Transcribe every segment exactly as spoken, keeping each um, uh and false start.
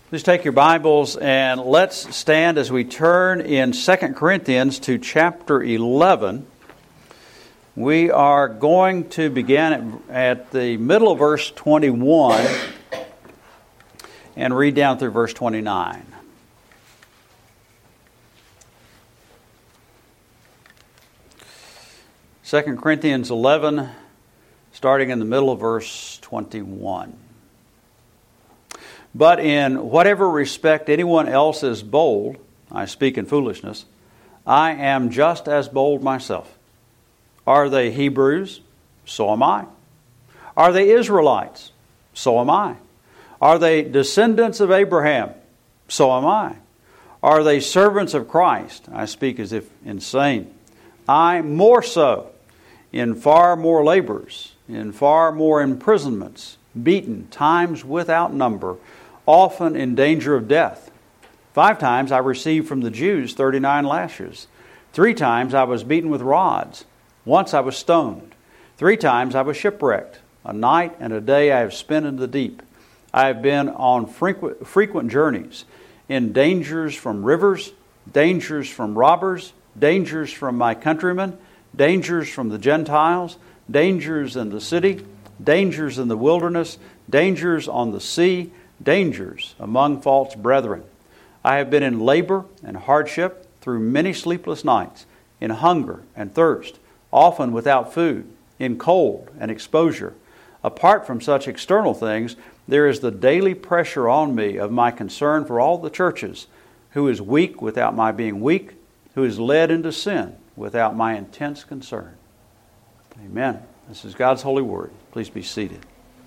Please take your Bibles and let's stand as we turn in Second Corinthians to chapter eleven. We are going to begin at, at the middle of verse twenty-one and read down through verse twenty-nine. Second Corinthians eleven, starting in the middle of verse twenty-one. But in whatever respect anyone else is bold, I speak in foolishness, I am just as bold myself. Are they Hebrews? So am I. Are they Israelites? So am I. Are they descendants of Abraham? So am I. Are they servants of Christ? I speak as if insane. I more so, in far more labors, in far more imprisonments, beaten times without number, often in danger of death. Five times I received from the Jews thirty-nine lashes. Three times I was beaten with rods. Once I was stoned. Three times I was shipwrecked. A night and a day I have spent in the deep. I have been on frequent, frequent journeys, in dangers from rivers, dangers from robbers, dangers from my countrymen, dangers from the Gentiles, dangers in the city, dangers in the wilderness, dangers on the sea, dangers among false brethren. I have been in labor and hardship through many sleepless nights, in hunger and thirst, often without food, in cold and exposure. Apart from such external things, there is the daily pressure on me of my concern for all the churches, who is weak without my being weak, who is led into sin without my intense concern. Amen. This is God's holy word. Please be seated.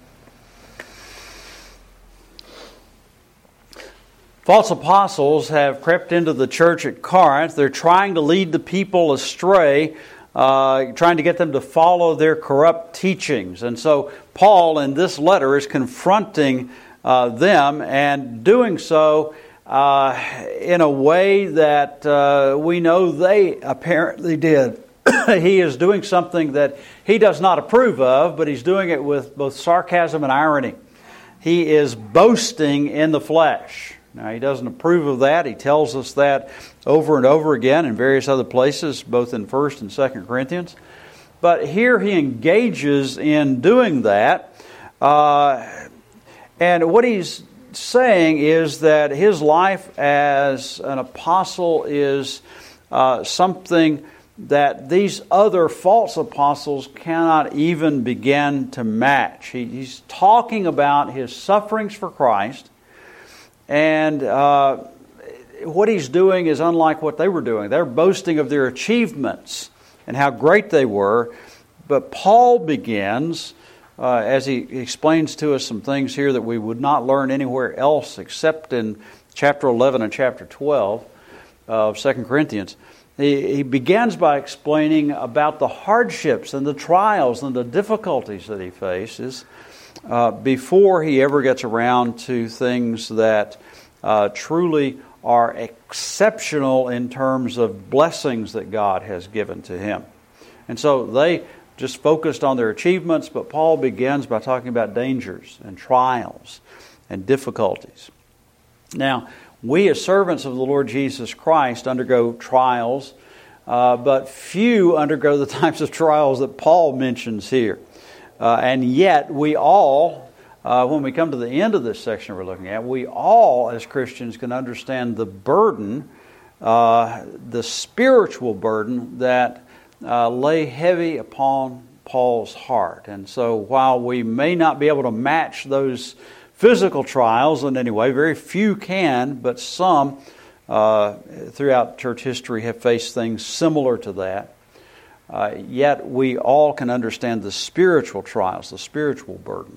False apostles have crept into the church at Corinth. They're trying to lead the people astray, uh, trying to get them to follow their corrupt teachings. And so Paul in this letter is confronting uh, them and doing so uh, in a way that uh, we know they apparently did. He is doing something that he does not approve of, but he's doing it with both sarcasm and irony. He is boasting in the flesh. Now, he doesn't approve of that. He tells us that over and over again in various other places, both in First and Second Corinthians. But here he engages in doing that. Uh, and what he's saying is that his life as an apostle is uh, something that these other false apostles cannot even begin to match. He, he's talking about his sufferings for Christ. And uh, what he's doing is unlike what they were doing. They're boasting of their achievements and how great they were. But Paul begins, uh, as he explains to us some things here that we would not learn anywhere else except in chapter eleven and chapter twelve of Second Corinthians. He, he begins by explaining about the hardships and the trials and the difficulties that he faces Uh, before he ever gets around to things that uh, truly are exceptional in terms of blessings that God has given to him. And so they just focused on their achievements, but Paul begins by talking about dangers and trials and difficulties. Now, we as servants of the Lord Jesus Christ undergo trials, uh, but few undergo the types of trials that Paul mentions here. Uh, and yet we all, uh, when we come to the end of this section we're looking at, we all as Christians can understand the burden, uh, the spiritual burden that uh, lay heavy upon Paul's heart. And so while we may not be able to match those physical trials in any way, very few can, but some uh, throughout church history have faced things similar to that. Uh, yet we all can understand the spiritual trials, the spiritual burden.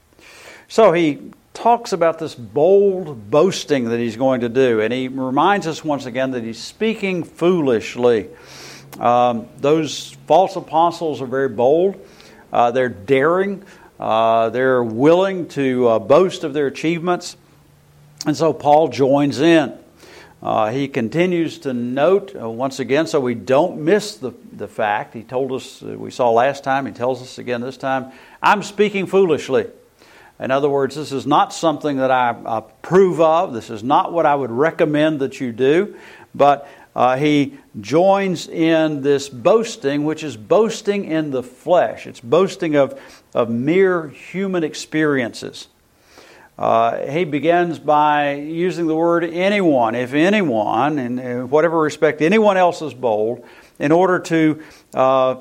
So he talks about this bold boasting that he's going to do, and he reminds us once again that he's speaking foolishly. Um, those false apostles are very bold. Uh, they're daring. Uh, they're willing to uh, boast of their achievements. And so Paul joins in. Uh, he continues to note, uh, once again, so we don't miss the, the fact. He told us, uh, we saw last time, he tells us again this time, I'm speaking foolishly. In other words, this is not something that I approve of. This is not what I would recommend that you do. But uh, he joins in this boasting, which is boasting in the flesh. It's boasting of, of mere human experiences. Uh, he begins by using the word anyone, if anyone, in, in whatever respect anyone else is bold, in order to uh,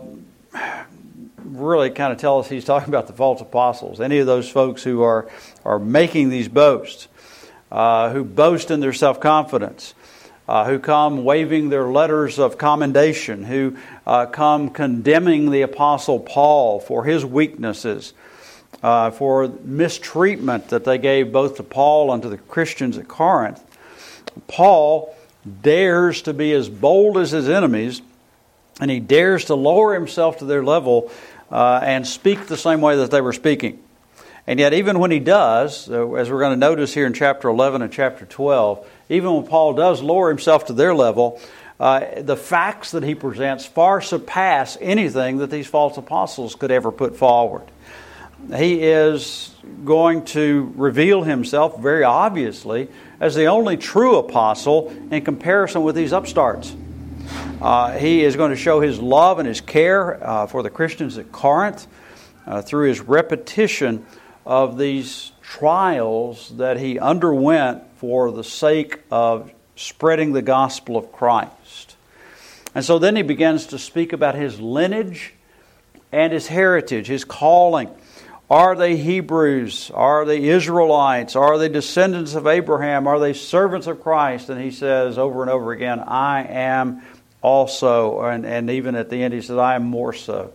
really kind of tell us he's talking about the false apostles, any of those folks who are, are making these boasts, uh, who boast in their self-confidence, uh, who come waving their letters of commendation, who uh, come condemning the Apostle Paul for his weaknesses, uh, for mistreatment that they gave both to Paul and to the Christians at Corinth. Paul dares to be as bold as his enemies, and he dares to lower himself to their level uh, and speak the same way that they were speaking. And yet even when he does, uh, as we're going to notice here in chapter eleven and chapter twelve, even when Paul does lower himself to their level, uh, the facts that he presents far surpass anything that these false apostles could ever put forward. He is going to reveal himself very obviously as the only true apostle in comparison with these upstarts. Uh, he is going to show his love and his care uh, for the Christians at Corinth uh, through his repetition of these trials that he underwent for the sake of spreading the gospel of Christ. And so then he begins to speak about his lineage and his heritage, his calling. Are they Hebrews? Are they Israelites? Are they descendants of Abraham? Are they servants of Christ? And he says over and over again, I am also. And, and even at the end he says, I am more so.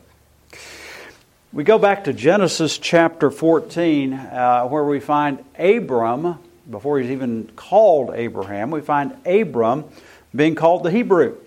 We go back to Genesis chapter fourteen, uh, where we find Abram, before he's even called Abraham, we find Abram being called the Hebrew.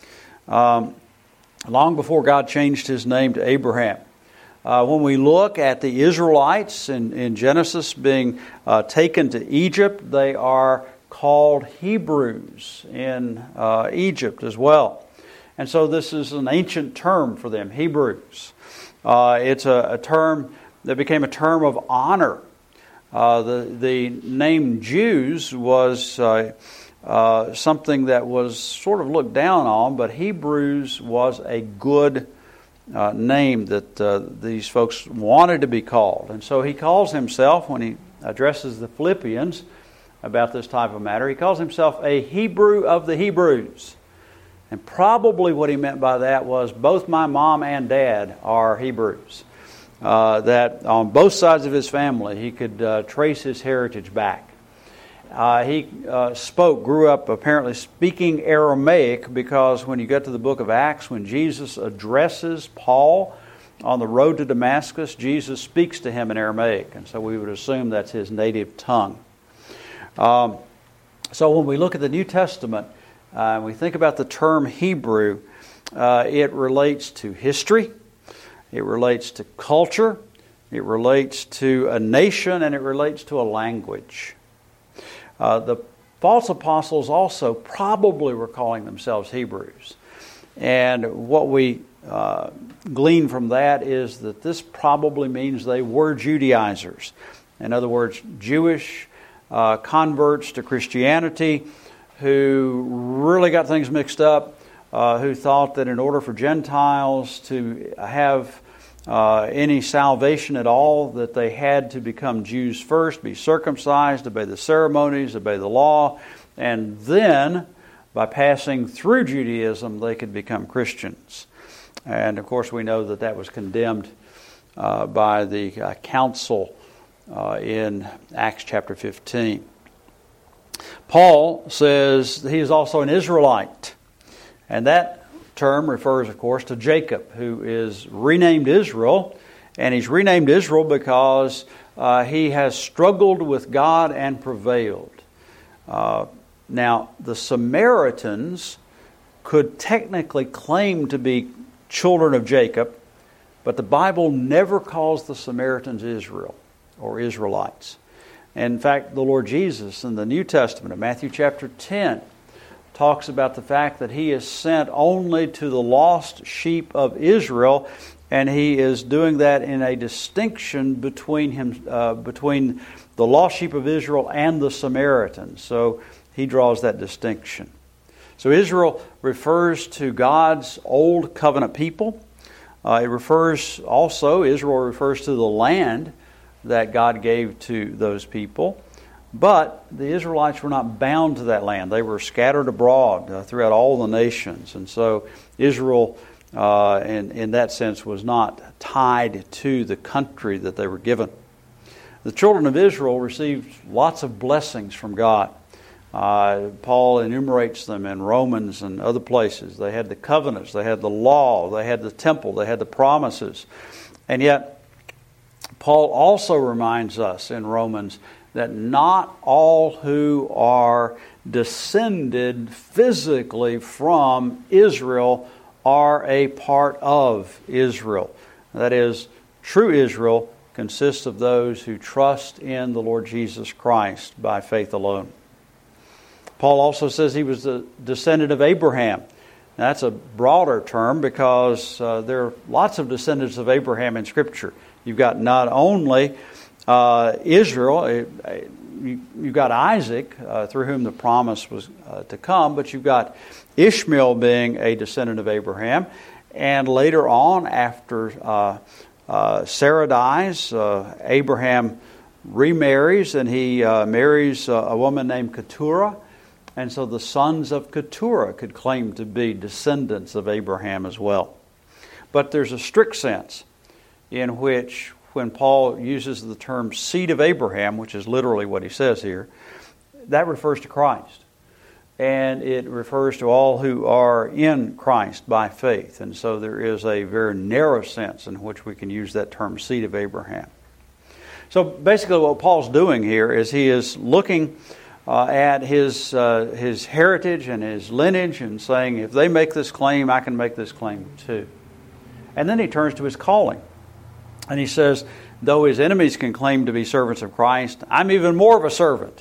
Um, long before God changed his name to Abraham. Uh, when we look at the Israelites in, in Genesis being uh, taken to Egypt, they are called Hebrews in uh, Egypt as well. And so this is an ancient term for them, Hebrews. Uh, it's a, a term that became a term of honor. Uh, the, the name Jews was uh, uh, something that was sort of looked down on, but Hebrews was a good Uh, name that uh, these folks wanted to be called. And so he calls himself, when he addresses the Philippians about this type of matter, he calls himself a Hebrew of the Hebrews. And probably what he meant by that was both my mom and dad are Hebrews. Uh, that on both sides of his family he could uh, trace his heritage back. Uh, he uh, spoke, grew up apparently speaking Aramaic, because when you get to the book of Acts, when Jesus addresses Paul on the road to Damascus, Jesus speaks to him in Aramaic. And so we would assume that's his native tongue. Um, so when we look at the New Testament, uh, we think about the term Hebrew, uh, it relates to history, it relates to culture, it relates to a nation, and it relates to a language. Uh, the false apostles also probably were calling themselves Hebrews. And what we uh, glean from that is that this probably means they were Judaizers. In other words, Jewish uh, converts to Christianity who really got things mixed up, uh, who thought that in order for Gentiles to have Uh, any salvation at all, that they had to become Jews first, be circumcised, obey the ceremonies, obey the law, and then by passing through Judaism they could become Christians. And of course we know that that was condemned uh, by the uh, council uh, in Acts chapter fifteen. Paul says he is also an Israelite, and that term refers, of course, to Jacob, who is renamed Israel. And he's renamed Israel because uh, he has struggled with God and prevailed. Uh, now, the Samaritans could technically claim to be children of Jacob, but the Bible never calls the Samaritans Israel or Israelites. In fact, the Lord Jesus in the New Testament, in Matthew chapter ten, talks about the fact that he is sent only to the lost sheep of Israel, and he is doing that in a distinction between him, uh, between the lost sheep of Israel and the Samaritans. So he draws that distinction. So Israel refers to God's old covenant people. Uh, it refers also, Israel refers to the land that God gave to those people. But the Israelites were not bound to that land. They were scattered abroad uh, throughout all the nations. And so Israel, uh, in, in that sense, was not tied to the country that they were given. The children of Israel received lots of blessings from God. Uh, Paul enumerates them in Romans and other places. They had the covenants, they had the law, they had the temple, they had the promises. And yet, Paul also reminds us in Romans that not all who are descended physically from Israel are a part of Israel. That is, true Israel consists of those who trust in the Lord Jesus Christ by faith alone. Paul also says he was the descendant of Abraham. Now, that's a broader term because uh, there are lots of descendants of Abraham in Scripture. You've got not only uh, Israel, uh, you, you've got Isaac, uh, through whom the promise was uh, to come, but you've got Ishmael being a descendant of Abraham. And later on, after uh, uh, Sarah dies, uh, Abraham remarries, and he uh, marries uh, a woman named Keturah. And so the sons of Keturah could claim to be descendants of Abraham as well. But there's a strict sense in which, when Paul uses the term seed of Abraham, which is literally what he says here, that refers to Christ. And it refers to all who are in Christ by faith. And so there is a very narrow sense in which we can use that term seed of Abraham. So basically what Paul's doing here is he is looking Uh, at his uh, his heritage and his lineage and saying, if they make this claim, I can make this claim too. And then he turns to his calling. And he says, though his enemies can claim to be servants of Christ, I'm even more of a servant.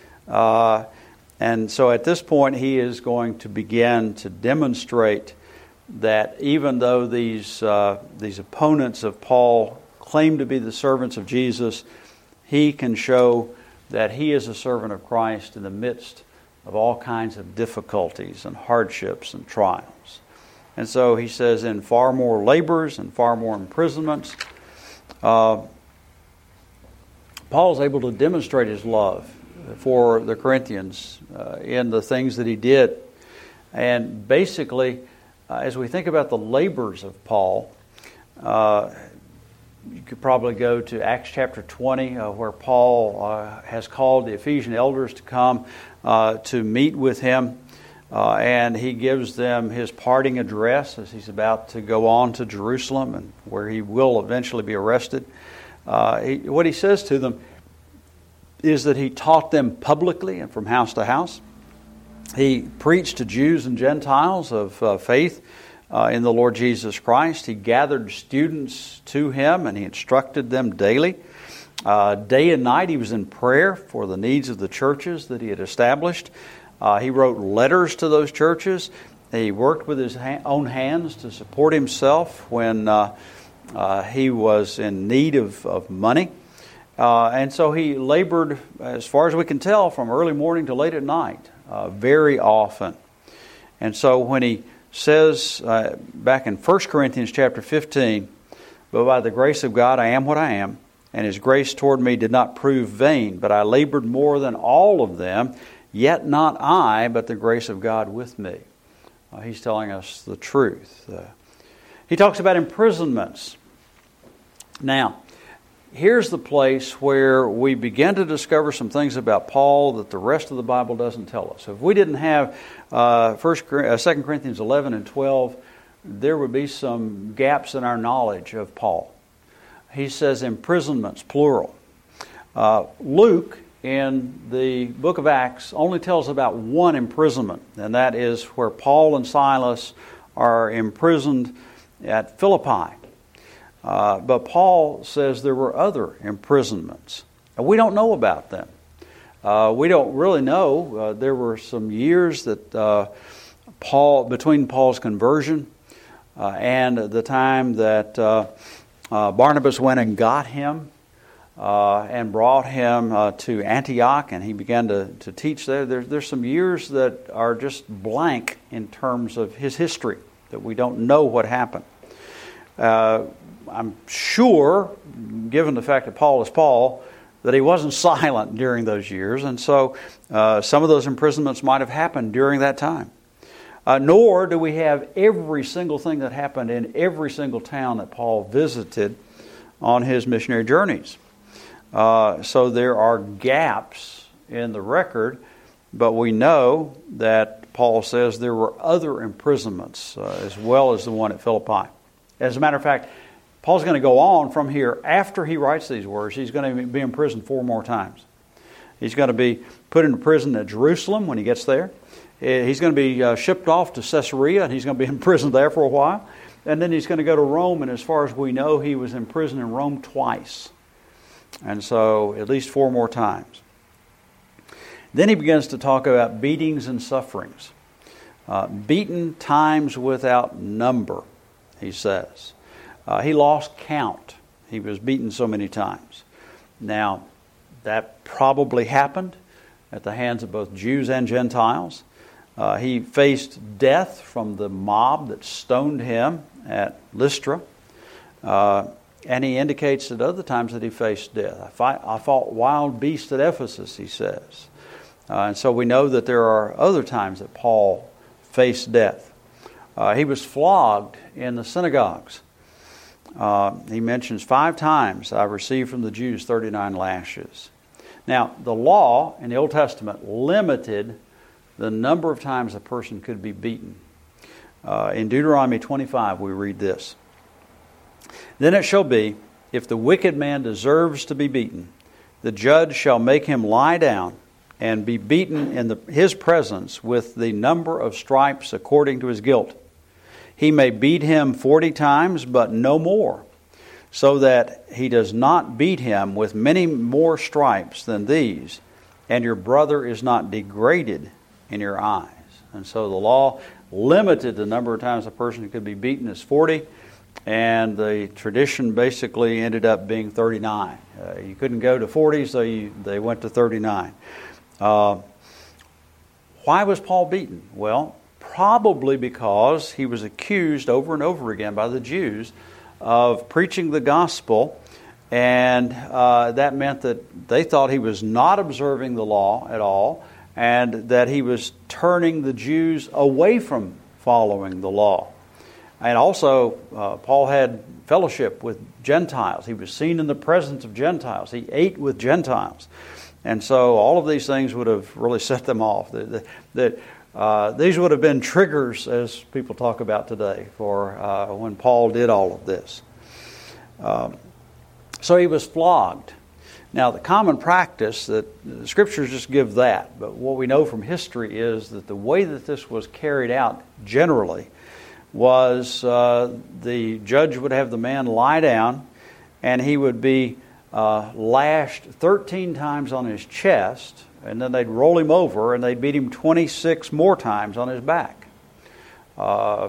Uh, and so at this point, he is going to begin to demonstrate that even though these, uh, these opponents of Paul claim to be the servants of Jesus, he can show that he is a servant of Christ in the midst of all kinds of difficulties and hardships and trials. And so he says, in far more labors and far more imprisonments, uh, Paul is able to demonstrate his love for the Corinthians uh, in the things that he did. And basically, uh, as we think about the labors of Paul, uh, you could probably go to Acts chapter twenty, uh, where Paul uh, has called the Ephesian elders to come uh, to meet with him. Uh, and he gives them his parting address as he's about to go on to Jerusalem, and where he will eventually be arrested. Uh, he, what he says to them is that he taught them publicly and from house to house. He preached to Jews and Gentiles of uh, faith Uh, in the Lord Jesus Christ. He gathered students to him and he instructed them daily. Uh, day and night he was in prayer for the needs of the churches that he had established. Uh, he wrote letters to those churches. He worked with his ha- own hands to support himself when uh, uh, he was in need of, of money. Uh, and so he labored, as far as we can tell, from early morning to late at night, uh, very often. And so when he says uh, back in First Corinthians chapter fifteen, but by the grace of God I am what I am, and His grace toward me did not prove vain, but I labored more than all of them, yet not I, but the grace of God with me. Uh, he's telling us the truth. Uh, he talks about imprisonments. Now, here's the place where we begin to discover some things about Paul that the rest of the Bible doesn't tell us. If we didn't have uh, First, uh, Second Corinthians eleven and twelve, there would be some gaps in our knowledge of Paul. He says imprisonments, plural. Uh, Luke, in the book of Acts, only tells about one imprisonment, and that is where Paul and Silas are imprisoned at Philippi. Uh, but Paul says there were other imprisonments. And we don't know about them. Uh, we don't really know. Uh, there were some years that uh, Paul, between Paul's conversion uh, and the time that uh, uh, Barnabas went and got him uh, and brought him uh, to Antioch, and he began to, to teach there. there. There's some years that are just blank in terms of his history, that we don't know what happened. Uh, I'm sure, given the fact that Paul is Paul, that he wasn't silent during those years, and so uh, some of those imprisonments might have happened during that time. Uh, nor do we have every single thing that happened in every single town that Paul visited on his missionary journeys. Uh, so there are gaps in the record, but we know that Paul says there were other imprisonments uh, as well as the one at Philippi. As a matter of fact, Paul's going to go on from here. After he writes these words, he's going to be in prison four more times. He's going to be put into prison at Jerusalem when he gets there. He's going to be uh, shipped off to Caesarea, and he's going to be in prison there for a while. And then he's going to go to Rome, and as far as we know, he was in prison in Rome twice. And so at least four more times. Then he begins to talk about beatings and sufferings. Uh, beaten times without number, he says. Uh, he lost count. He was beaten so many times. Now, that probably happened at the hands of both Jews and Gentiles. Uh, he faced death from the mob that stoned him at Lystra. Uh, and he indicates at other times that he faced death. I, fight, I fought wild beasts at Ephesus, he says. Uh, and so we know that there are other times that Paul faced death. Uh, he was flogged in the synagogues. Uh, he mentions five times, I received from the Jews thirty-nine lashes. Now, the law in the Old Testament limited the number of times a person could be beaten. Uh, in Deuteronomy twenty-five, we read this. Then it shall be, if the wicked man deserves to be beaten, the judge shall make him lie down and be beaten in the, his presence with the number of stripes according to his guilt. He may beat him forty times, but no more, so that he does not beat him with many more stripes than these, and your brother is not degraded in your eyes. And so the law limited the number of times a person could be beaten as forty, and the tradition basically ended up being thirty-nine. Uh, you couldn't go to forty, so you, they went to thirty-nine. Uh, why was Paul beaten? Well, probably because he was accused over and over again by the Jews of preaching the gospel, and uh, that meant that they thought he was not observing the law at all, and that he was turning the Jews away from following the law. And also, uh, Paul had fellowship with Gentiles. He was seen in the presence of Gentiles. He ate with Gentiles. And so all of these things would have really set them off. That, that uh, these would have been triggers, as people talk about today, for uh, when Paul did all of this. Um, so he was flogged. Now, the common practice that the Scriptures just give that, but what we know from history is that the way that this was carried out generally was uh, the judge would have the man lie down, and he would be uh, lashed thirteen times on his chest, and then they'd roll him over, and they'd beat him twenty-six more times on his back. Uh,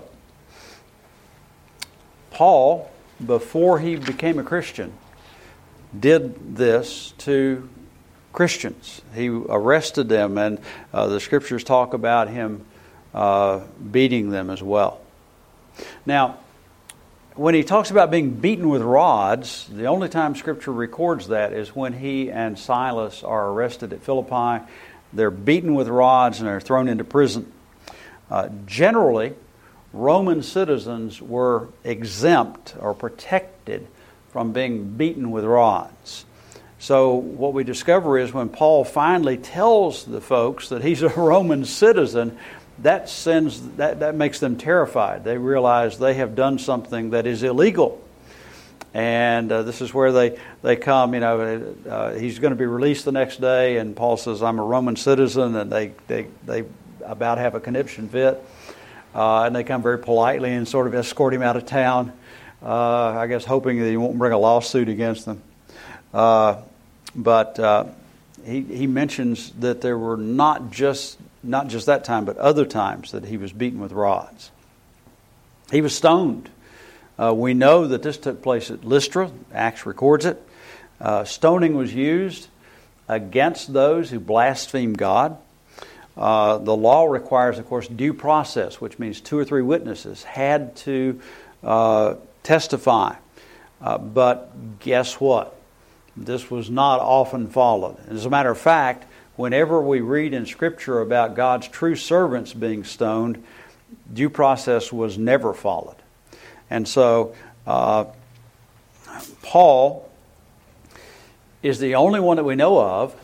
Paul, before he became a Christian, did this to Christians. He arrested them, and uh, the Scriptures talk about him uh, beating them as well. Now, when he talks about being beaten with rods, the only time Scripture records that is when he and Silas are arrested at Philippi. They're beaten with rods and they're thrown into prison. Uh, generally, Roman citizens were exempt or protected from being beaten with rods. So what we discover is when Paul finally tells the folks that he's a Roman citizen, that sends that, that makes them terrified. They realize they have done something that is illegal. And uh, this is where they, they come, you know, uh, he's going to be released the next day, and Paul says, I'm a Roman citizen, and they, they, they about have a conniption fit. Uh, and they come very politely and sort of escort him out of town, uh, I guess hoping that he won't bring a lawsuit against them. Uh, but uh, he, he mentions that there were not just Not just that time, but other times that he was beaten with rods. He was stoned. Uh, we know that this took place at Lystra. Acts records it. Uh, stoning was used against those who blaspheme God. Uh, the law requires, of course, due process, which means two or three witnesses had to uh, testify. Uh, but guess what? This was not often followed. As a matter of fact, whenever we read in Scripture about God's true servants being stoned, due process was never followed. And so, uh, Paul is the only one that we know of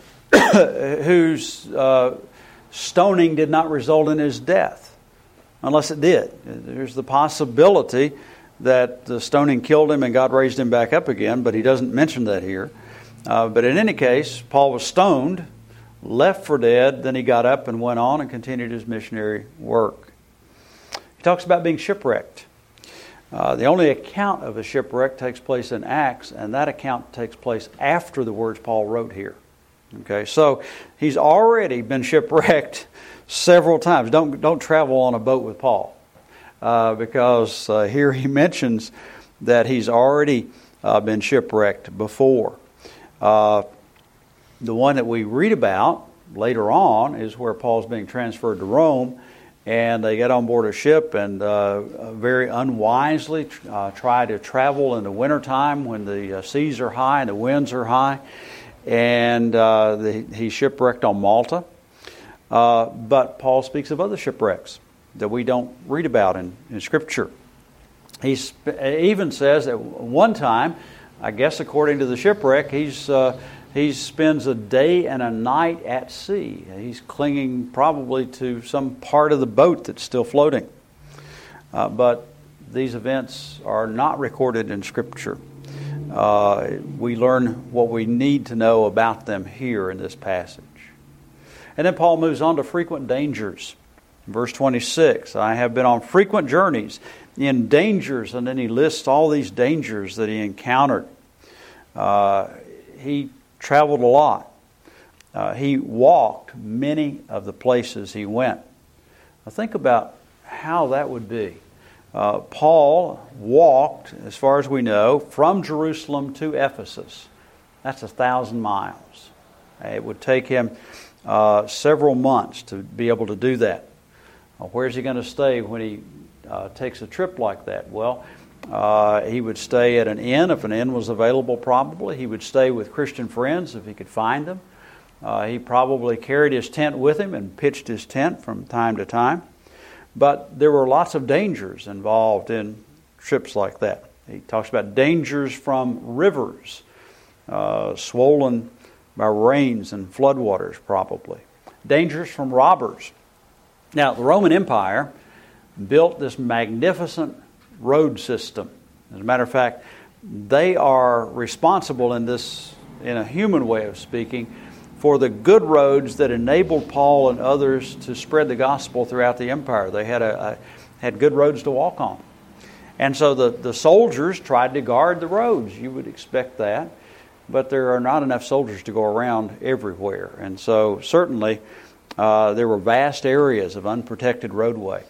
whose uh, stoning did not result in his death, unless it did. There's the possibility that the stoning killed him and God raised him back up again, but he doesn't mention that here. Uh, but in any case, Paul was stoned, left for dead, then he got up and went on and continued his missionary work. He talks about being shipwrecked. Uh, the only account of a shipwreck takes place in Acts, and that account takes place after the words Paul wrote here. Okay, so he's already been shipwrecked several times. Don't don't travel on a boat with Paul, uh, because uh, here he mentions that he's already uh, been shipwrecked before. Uh, the one that we read about later on is where Paul's being transferred to Rome, and they get on board a ship and uh, very unwisely uh, try to travel in the wintertime when the uh, seas are high and the winds are high. And uh, the, he's shipwrecked on Malta. Uh, but Paul speaks of other shipwrecks that we don't read about in, in Scripture. He sp- even says at one time, I guess according to the shipwreck, he's uh, he spends a day and a night at sea. He's clinging probably to some part of the boat that's still floating. Uh, but these events are not recorded in Scripture. Uh, we learn what we need to know about them here in this passage. And then Paul moves on to frequent dangers. Verse twenty-six, I have been on frequent journeys in dangers, and then he lists all these dangers that he encountered. Uh, he traveled a lot. Uh, he walked many of the places he went. Now think about how that would be. Uh, Paul walked, as far as we know, from Jerusalem to Ephesus. That's a thousand miles. It would take him uh, several months to be able to do that. Uh, where's he going to stay when he uh, takes a trip like that? Well, uh, he would stay at an inn if an inn was available, probably. He would stay with Christian friends if he could find them. Uh, he probably carried his tent with him and pitched his tent from time to time. But there were lots of dangers involved in trips like that. He talks about dangers from rivers, uh, swollen by rains and floodwaters probably. Dangers from robbers. Now, the Roman Empire built this magnificent road system. As a matter of fact, they are responsible in this, in a human way of speaking, for the good roads that enabled Paul and others to spread the gospel throughout the empire. They had a, a had good roads to walk on. And so the, the soldiers tried to guard the roads. You would expect that. But there are not enough soldiers to go around everywhere. And so certainly uh, there were vast areas of unprotected roadway.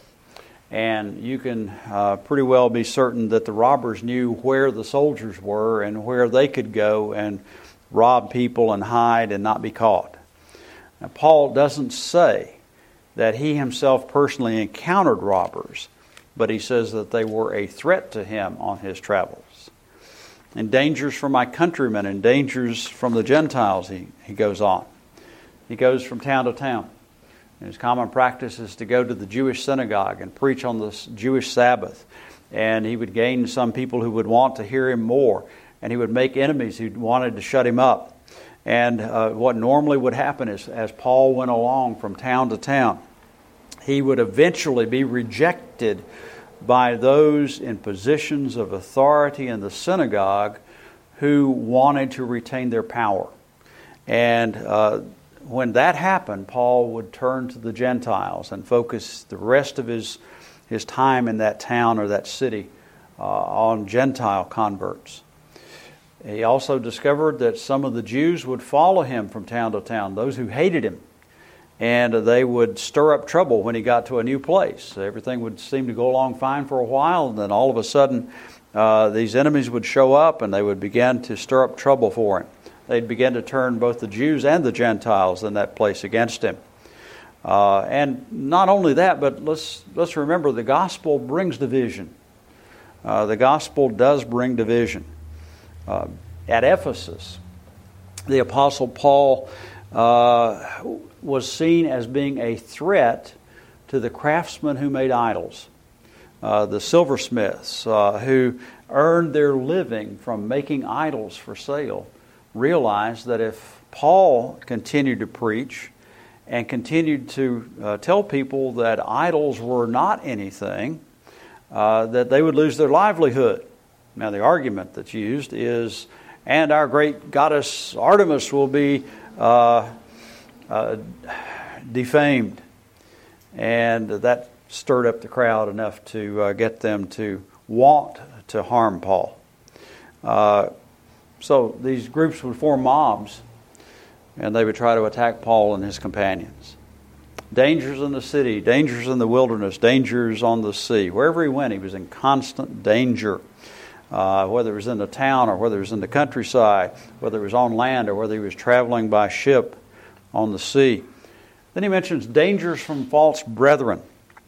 And you can uh, pretty well be certain that the robbers knew where the soldiers were and where they could go and rob people and hide and not be caught. Now, Paul doesn't say that he himself personally encountered robbers, but he says that they were a threat to him on his travels. And dangers from my countrymen and dangers from the Gentiles, he, he goes on. He goes from town to town. And his common practice is to go to the Jewish synagogue and preach on the Jewish Sabbath. And he would gain some people who would want to hear him more. And he would make enemies who wanted to shut him up. And uh, what normally would happen is, as Paul went along from town to town, he would eventually be rejected by those in positions of authority in the synagogue who wanted to retain their power. And uh, when that happened, Paul would turn to the Gentiles and focus the rest of his, his time in that town or that city uh, on Gentile converts. He also discovered that some of the Jews would follow him from town to town, those who hated him. and they would stir up trouble when he got to a new place. Everything would seem to go along fine for a while, and then all of a sudden uh, these enemies would show up and they would begin to stir up trouble for him. They'd begin to turn both the Jews and the Gentiles in that place against him. Uh, and not only that, but let's let's remember the gospel brings division. Uh, the gospel does bring division. Uh, at Ephesus, the Apostle Paul uh, was seen as being a threat to the craftsmen who made idols, uh, the silversmiths uh, who earned their living from making idols for sale. Realized that if Paul continued to preach and continued to uh, tell people that idols were not anything, uh, that they would lose their livelihood. Now the argument that's used is, and our great goddess Artemis will be uh, uh, defamed. And that stirred up the crowd enough to uh, get them to want to harm Paul. Uh, So these groups would form mobs, and they would try to attack Paul and his companions. Dangers in the city, dangers in the wilderness, dangers on the sea. Wherever he went, he was in constant danger. Uh, whether it was in the town or whether it was in the countryside, whether it was on land or whether he was traveling by ship on the sea. Then he mentions dangers from false brethren.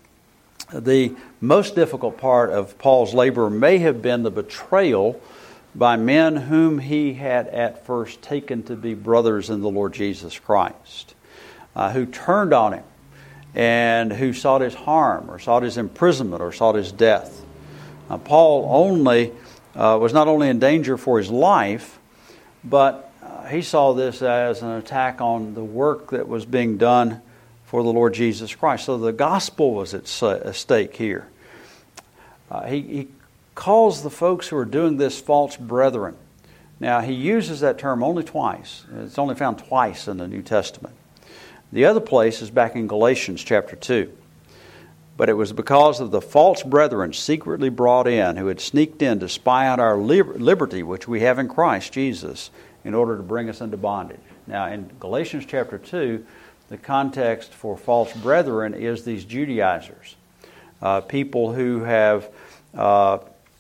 The most difficult part of Paul's labor may have been the betrayal by men whom he had at first taken to be brothers in the Lord Jesus Christ, uh, who turned on him and who sought his harm or sought his imprisonment or sought his death. Uh, Paul only uh, was not only in danger for his life, but uh, he saw this as an attack on the work that was being done for the Lord Jesus Christ. So the gospel was at stake here. Uh, he, he calls the folks who are doing this false brethren. Now, he uses that term only twice. It's only found twice in the New Testament. The other place is back in Galatians chapter two. But it was because of the false brethren secretly brought in, who had sneaked in to spy out our liberty, which we have in Christ Jesus, in order to bring us into bondage. Now, in Galatians chapter two, the context for false brethren is these Judaizers, uh, people who have uh,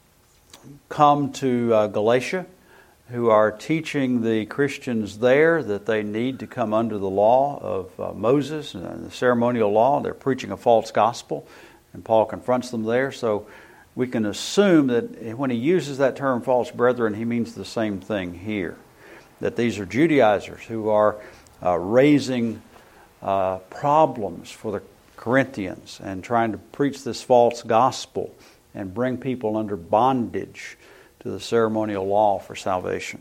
come to uh, Galatia, who are teaching the Christians there that they need to come under the law of uh, Moses, uh, the ceremonial law. They're preaching a false gospel, and Paul confronts them there. So we can assume that when he uses that term false brethren, he means the same thing here, that these are Judaizers who are uh, raising uh, problems for the Corinthians and trying to preach this false gospel and bring people under bondage to the ceremonial law for salvation.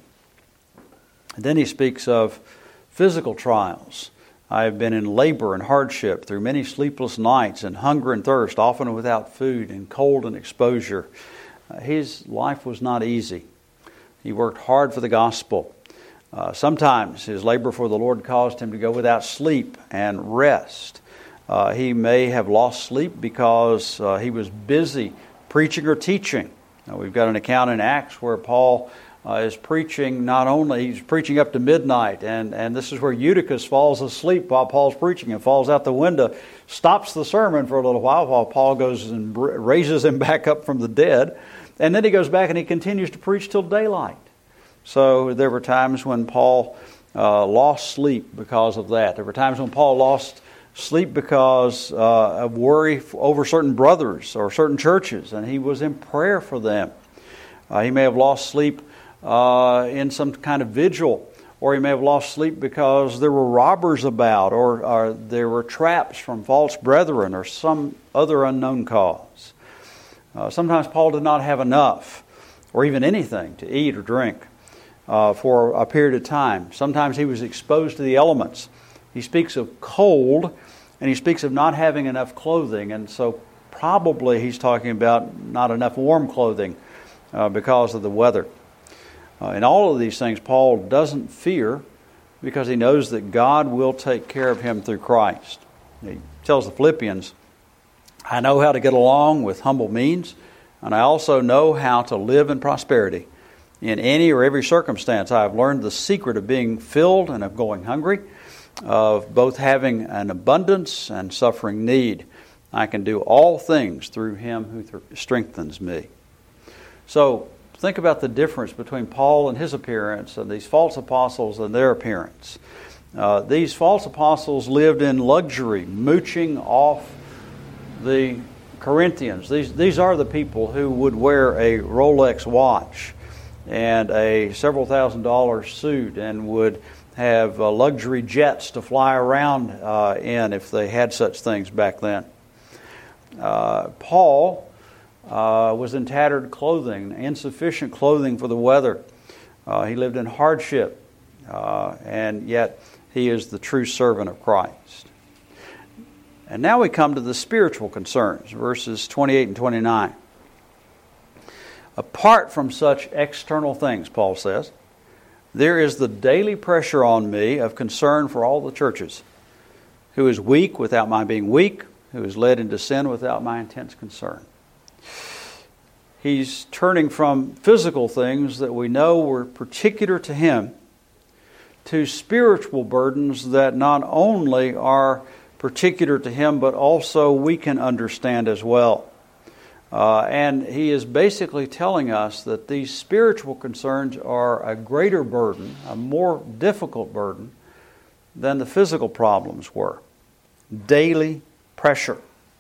And then he speaks of physical trials. I have been in labor and hardship through many sleepless nights and hunger and thirst, often without food and cold and exposure. Uh, his life was not easy. He worked hard for the gospel. Uh, sometimes his labor for the Lord caused him to go without sleep and rest. Uh, he may have lost sleep because uh, he was busy preaching or teaching. Now, we've got an account in Acts where Paul uh, is preaching, not only, he's preaching up to midnight, and, and this is where Eutychus falls asleep while Paul's preaching and falls out the window, stops the sermon for a little while while Paul goes and raises him back up from the dead, and then he goes back and he continues to preach till daylight. So there were times when Paul uh, lost sleep because of that. There were times when Paul lost sleep because uh, of worry over certain brothers or certain churches, and he was in prayer for them. Uh, he may have lost sleep uh, in some kind of vigil, or he may have lost sleep because there were robbers about, or, or there were traps from false brethren, or some other unknown cause. Uh, sometimes Paul did not have enough, or even anything, to eat or drink uh, for a period of time. Sometimes he was exposed to the elements. He speaks of cold, and he speaks of not having enough clothing, and so probably he's talking about not enough warm clothing uh, because of the weather. Uh, in all of these things, Paul doesn't fear because he knows that God will take care of him through Christ. He tells the Philippians, I know how to get along with humble means, and I also know how to live in prosperity. In any or every circumstance, I have learned the secret of being filled and of going hungry, of both having an abundance and suffering need. I can do all things through Him who th- strengthens me. So think about the difference between Paul and his appearance and these false apostles and their appearance. Uh, these false apostles lived in luxury, mooching off the Corinthians. These, these are the people who would wear a Rolex watch and a several thousand dollar suit and would have uh, luxury jets to fly around uh, in if they had such things back then. Uh, Paul uh, was in tattered clothing, insufficient clothing for the weather. Uh, he lived in hardship, uh, and yet he is the true servant of Christ. And now we come to the spiritual concerns, verses twenty-eight and twenty-nine. Apart from such external things, Paul says, there is the daily pressure on me of concern for all the churches, who is weak without my being weak, who is led into sin without my intense concern. He's turning from physical things that we know were particular to him to spiritual burdens that not only are particular to him, but also we can understand as well. Uh, and he is basically telling us that these spiritual concerns are a greater burden, a more difficult burden than the physical problems were. Daily pressure.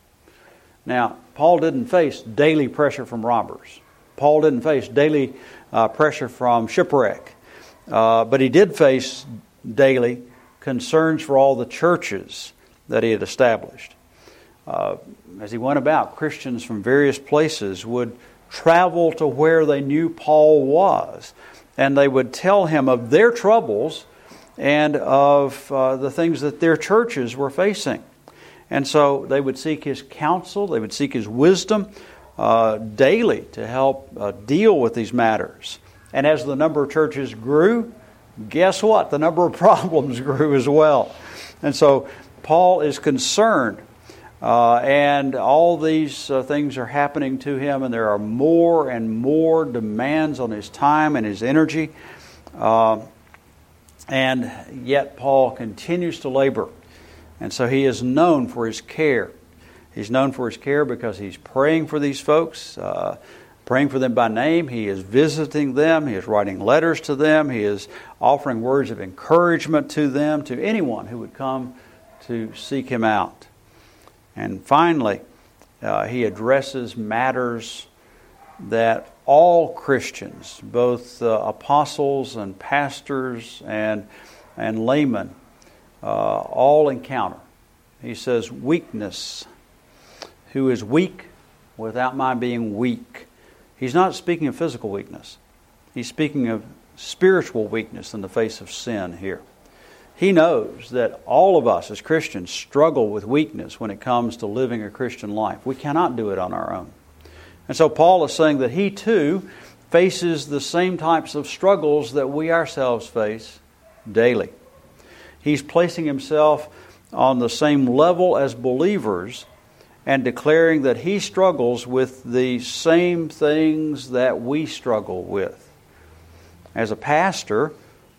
Now, Paul didn't face daily pressure from robbers. Paul didn't face daily uh, pressure from shipwreck. Uh, but he did face daily concerns for all the churches that he had established. Uh, as he went about, Christians from various places would travel to where they knew Paul was, and they would tell him of their troubles and of uh, the things that their churches were facing. And so they would seek his counsel, they would seek his wisdom uh, daily to help uh, deal with these matters. And as the number of churches grew, guess what? The number of problems grew as well. And so Paul is concerned, uh, and all these uh, things are happening to him, and there are more and more demands on his time and his energy. Uh, and yet Paul continues to labor. And so he is known for his care. He's known for his care because he's praying for these folks, uh, praying for them by name. He is visiting them. He is writing letters to them. He is offering words of encouragement to them, to anyone who would come to seek him out. And finally, uh, he addresses matters that all Christians, both uh, apostles and pastors and, and laymen, uh, all encounter. He says, weakness. Who is weak without my being weak. He's not speaking of physical weakness. He's speaking of spiritual weakness in the face of sin here. He knows that all of us as Christians struggle with weakness when it comes to living a Christian life. We cannot do it on our own. And so Paul is saying that he too faces the same types of struggles that we ourselves face daily. He's placing himself on the same level as believers and declaring that he struggles with the same things that we struggle with. As a pastor,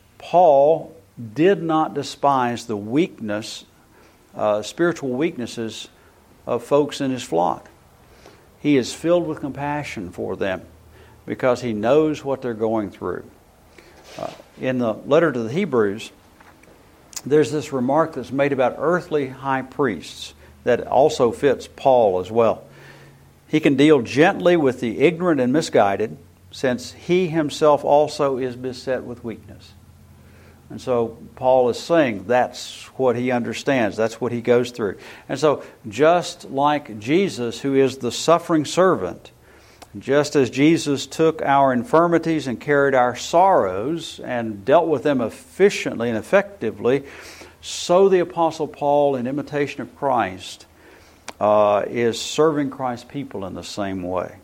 Paul did not despise the weakness, uh, spiritual weaknesses of folks in his flock. He is filled with compassion for them because he knows what they're going through. Uh, in the letter to the Hebrews, there's this remark that's made about earthly high priests that also fits Paul as well. He can deal gently with the ignorant and misguided, since he himself also is beset with weakness. And so Paul is saying that's what he understands. That's what he goes through. And so just like Jesus, who is the suffering servant, just as Jesus took our infirmities and carried our sorrows and dealt with them efficiently and effectively, so the Apostle Paul, in imitation of Christ, uh, is serving Christ's people in the same way.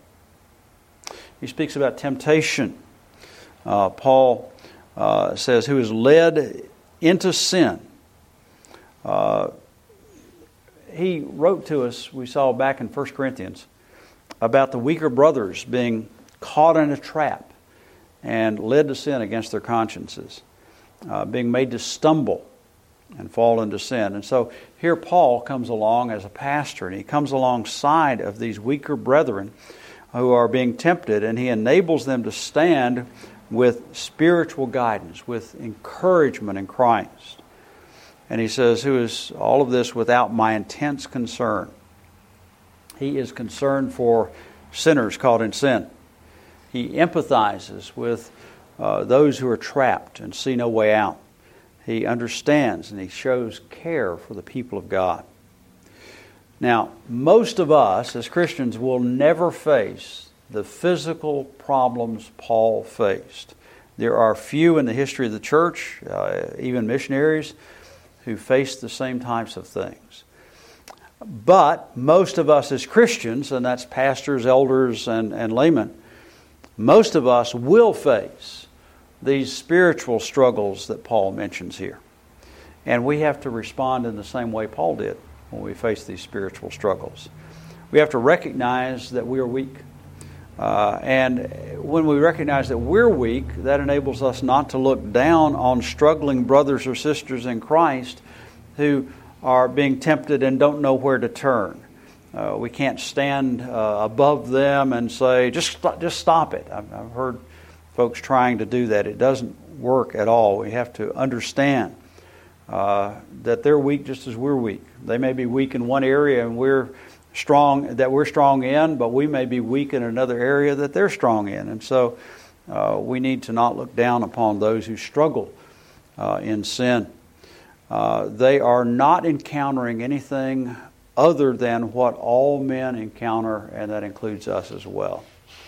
He speaks about temptation. Uh, Paul Uh, says, who is led into sin. Uh, he wrote to us, we saw back in First Corinthians, about the weaker brothers being caught in a trap and led to sin against their consciences, uh, being made to stumble. and fall into sin. And so here Paul comes along as a pastor, and he comes alongside of these weaker brethren who are being tempted, and he enables them to stand with spiritual guidance, with encouragement in Christ. And he says, who is all of this without my intense concern? He is concerned for sinners caught in sin. He empathizes with uh, those who are trapped and see no way out. He understands and he shows care for the people of God. Now, most of us as Christians will never face the physical problems Paul faced. There are few in the history of the church, uh, even missionaries, who faced the same types of things. But most of us as Christians, and that's pastors, elders, and, and laymen, most of us will face these spiritual struggles that Paul mentions here. And we have to respond in the same way Paul did when we face these spiritual struggles. We have to recognize that we are weak. Uh, and when we recognize that we're weak, that enables us not to look down on struggling brothers or sisters in Christ who are being tempted and don't know where to turn. Uh, we can't stand uh, above them and say, just, st- just stop it. I've, I've heard folks trying to do that. It doesn't work at all. We have to understand uh, that they're weak just as we're weak. They may be weak in one area and we're strong, that we're strong in, but we may be weak in another area that they're strong in. And so uh, we need to not look down upon those who struggle uh, in sin. Uh, they are not encountering anything other than what all men encounter, and that includes us as well.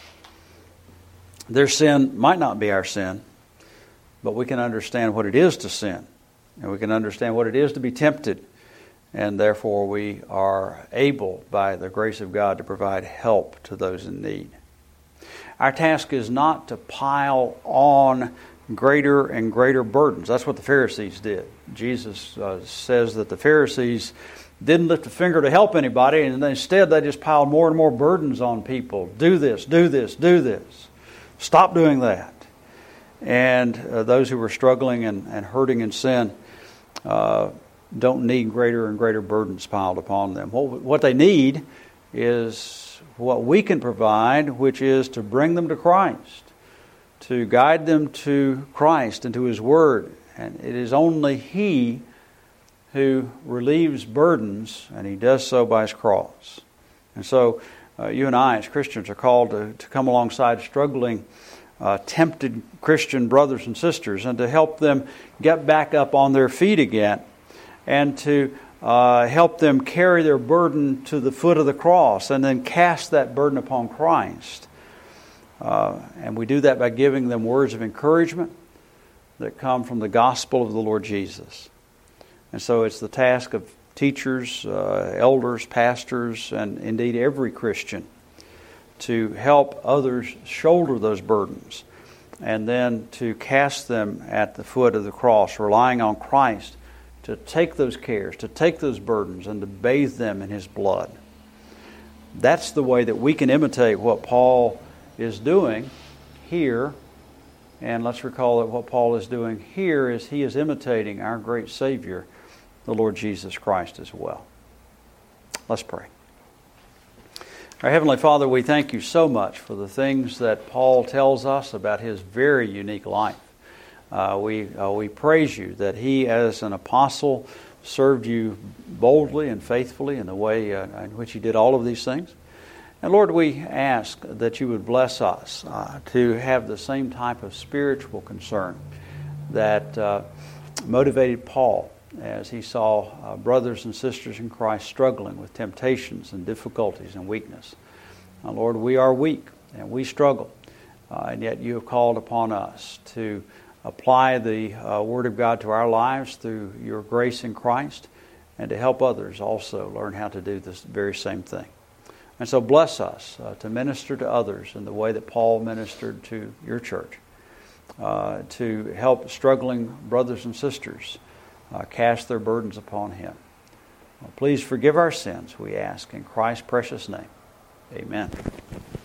Their sin might not be our sin, but we can understand what it is to sin, and we can understand what it is to be tempted, and therefore we are able, by the grace of God, to provide help to those in need. Our task is not to pile on greater and greater burdens. That's what the Pharisees did. Jesus uh, says that the Pharisees didn't lift a finger to help anybody, and instead they just piled more and more burdens on people. Do this, do this, do this. Stop doing that. And uh, those who were struggling and, and hurting in sin uh, don't need greater and greater burdens piled upon them. What, what they need is what we can provide, which is to bring them to Christ, to guide them to Christ and to His Word. And it is only He who relieves burdens, and He does so by His cross. And so uh, you and I as Christians are called to, to come alongside struggling, uh, tempted Christian brothers and sisters, and to help them get back up on their feet again, and to uh, help them carry their burden to the foot of the cross, and then cast that burden upon Christ. Uh, and we do that by giving them words of encouragement that come from the gospel of the Lord Jesus. And so it's the task of teachers, uh, elders, pastors, and indeed every Christian to help others shoulder those burdens and then to cast them at the foot of the cross, relying on Christ to take those cares, to take those burdens, and to bathe them in His blood. That's the way that we can imitate what Paul is doing here. And let's recall that what Paul is doing here is he is imitating our great Savior, the Lord Jesus Christ, as well. Let's pray. Our Heavenly Father, we thank You so much for the things that Paul tells us about his very unique life. Uh, we uh, we praise You that he, as an apostle, served You boldly and faithfully in the way uh, in which he did all of these things. And Lord, we ask that You would bless us uh, to have the same type of spiritual concern that uh, motivated Paul as he saw uh, brothers and sisters in Christ struggling with temptations and difficulties and weakness. Now, Lord, we are weak and we struggle, uh, and yet You have called upon us to apply the uh, Word of God to our lives through Your grace in Christ, and to help others also learn how to do this very same thing. And so bless us uh, to minister to others in the way that Paul ministered to Your church, uh, to help struggling brothers and sisters uh, cast their burdens upon Him. Well, please forgive our sins, we ask, in Christ's precious name. Amen.